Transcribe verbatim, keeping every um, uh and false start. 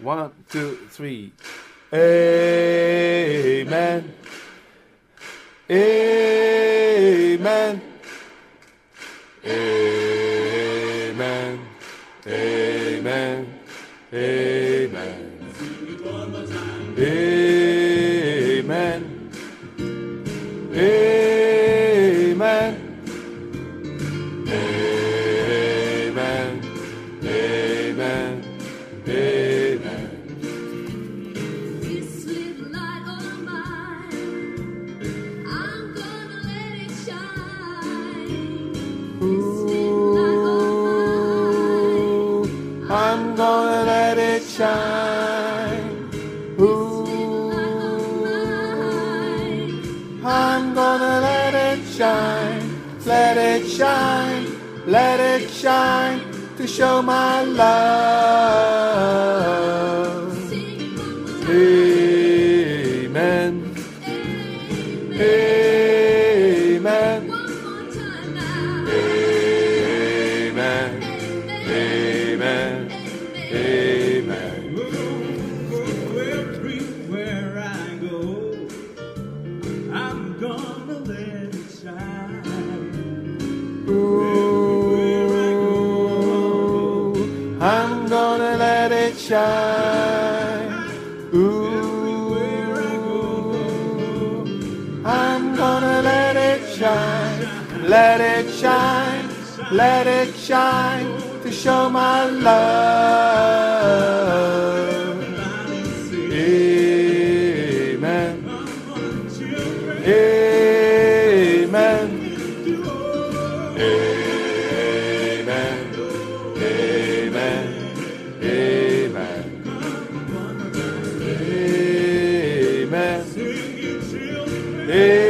One, two, three. Amen. Amen. Amen. Amen. Amen. Amen. Amen. Amen. Amen. Amen. This little light of mine, I'm gonna let it shine. This little light of mine, I'm gonna let it shine. Ooh, I'm gonna let it shine. Let it shine. Let it shine to show my love. Amen. Amen. Amen. Amen. Amen. Everywhere I go, I'm gonna let it shine. Ooh, I'm gonna let it shine. Ooh, I'm gonna let it shine. Let it shine. Let it shine to show my love. Amen. Amen. Amen. Amen. Amen. Amen. Amen.